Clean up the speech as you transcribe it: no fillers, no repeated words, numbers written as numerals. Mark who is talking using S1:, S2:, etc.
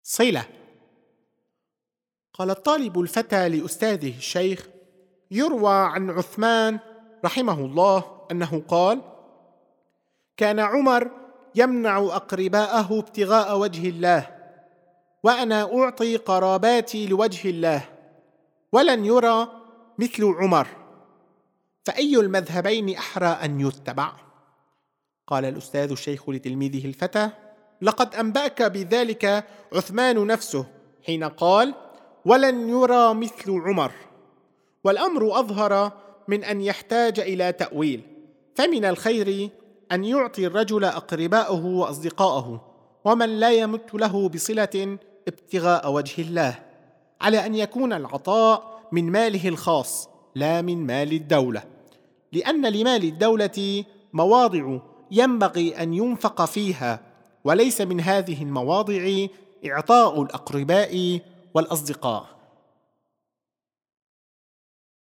S1: صلة. قال الطالب الفتى لأستاذه الشيخ: يروى عن عثمان رحمه الله أنه قال: كان عمر يمنع أقرباءه ابتغاء وجه الله، وأنا أعطي قراباتي لوجه الله، ولن يرى مثل عمر، فأي المذهبين أحرى أن يتبع؟ قال الأستاذ الشيخ لتلميذه الفتى: لقد أنبأك بذلك عثمان نفسه حين قال: ولن يرى مثل عمر. والأمر أظهر من أن يحتاج إلى تأويل، فمن الخير أن يعطي الرجل أقرباءه وأصدقاءه ومن لا يمت له بصلة ابتغاء وجه الله، على أن يكون العطاء من ماله الخاص لا من مال الدولة، لأن لمال الدولة مواضع ينبغي أن ينفق فيها، وليس من هذه المواضع إعطاء الأقرباء والأصدقاء.